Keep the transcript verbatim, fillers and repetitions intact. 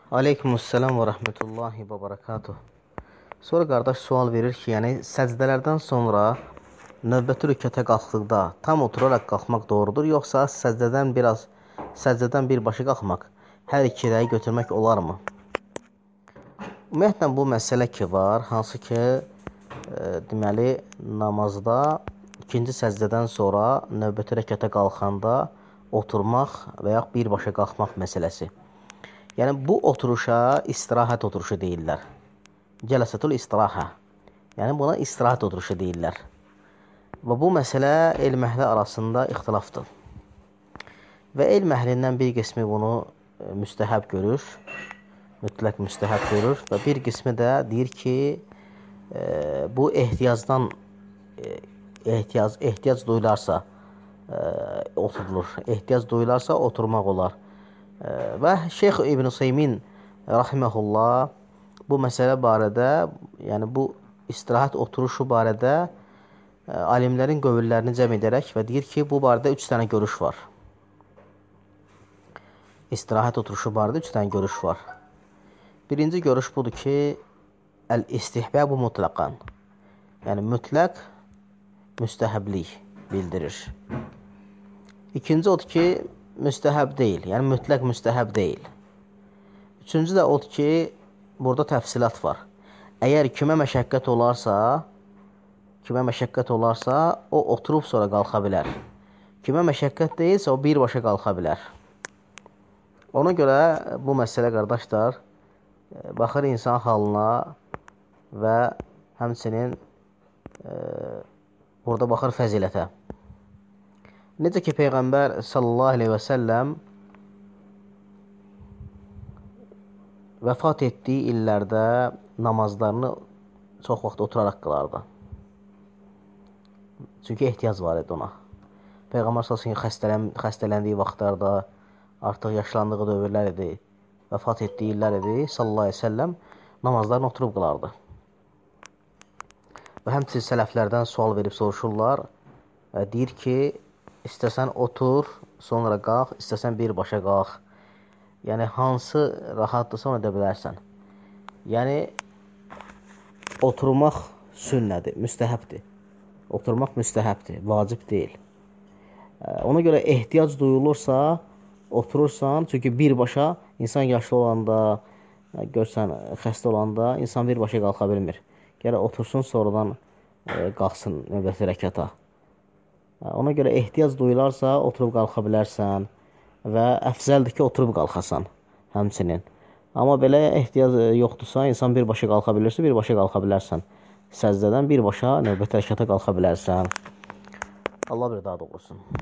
Aleykümselam və rəhmətullahi və barakatuh. Sonra qardaş sual verir ki, yəni səcdələrdən sonra növbəti rükətə qalxdıqda tam oturaraq qalxmaq doğrudur, yoxsa səcdədən biraz səcdədən birbaşa qalxmaq, hər iki rəyi götürmək olarmı? Ümumiyyətlə bu məsələ ki var, hansı ki e, deməli namazda ikinci səcdədən sonra növbəti rükətə qalxanda oturmaq və ya birbaşa qalxmaq məsələsi. Yəni, bu oturuşa istirahət oturuşu deyirlər. Cələsətul istirahə. Yəni, buna istirahət oturuşu deyirlər. Və bu məsələ elm əhli arasında ixtilafdır. Və elm əhlindən bir qismi bunu müstəhəb görür, mütləq müstəhəb görür və bir qismi də deyir ki, e, bu ehtiyacdan, e, ehtiyac, ehtiyac duyularsa e, oturulur, ehtiyac duyularsa oturmaq olar. Və Şeyx İbn Useymin rahimehullah bu məsələ barədə, yəni bu istirahət oturuşu barədə alimlərin qövüllərini cəm edərək və deyir ki, bu barədə üç dənə görüş var. İstirahət oturuşu barədə üç dənə görüş var. Birinci görüş budur ki, əl-istihbəbu mutlaqan. Yəni mütləq müstəhəblik bildirir. İkinci odur ki, müstəhəb deyil, yəni mütləq müstəhəb deyil. Üçüncü də odur ki, burada təfsilat var. Əgər kimə məşəqqət olarsa, kimə məşəqqət olarsa, o oturub sonra qalxa bilər. Kimə məşəqqət deyilsə, o birbaşa qalxa bilər. Ona görə bu məsələ, qardaşlar, baxır insan halına və həmçinin e, burada baxır fəzilətə. Necə ki, Peyğəmbər sallallahu aleyhi və səlləm vəfat etdiyi illərdə namazlarını çox vaxt oturaraq qılardı. Çünki ehtiyac var idi ona. Peyğəmbər sallallahu aleyhi və səlləm xəstələndiyi vaxtlarda, artıq yaşlandığı dövrlər idi, vəfat etdiyi illər idi, sallallahu aleyhi və səlləm namazlarını oturub qılardı. Və həmçinin sələflərdən sual verib soruşurlar, deyir ki, İstəsən otur, sonra qalx, istəsən birbaşa qalx. Yəni, hansı rahatdırsa onu edə bilərsən. Yəni, oturmaq sünnədir, müstəhəbdir. Oturmaq müstəhəbdir, vacib deyil. Ona görə ehtiyac duyulursa, oturursan. Çünki birbaşa insan yaşlı olanda, görsən, xəstə olanda insan birbaşa qalxa bilmir. Gələ otursun, sonradan qalxsın növbəti rəkata. Ona görə ehtiyac duyularsa, oturub qalxa bilərsən və əfzəldir ki, oturub qalxasan həmçinin. Amma belə ehtiyac yoxdursa, insan birbaşa qalxa bilirsə, birbaşa qalxa bilərsən. Səcdədən birbaşa növbəti rəkata qalxa bilərsən. Allah bir daha doğrusun.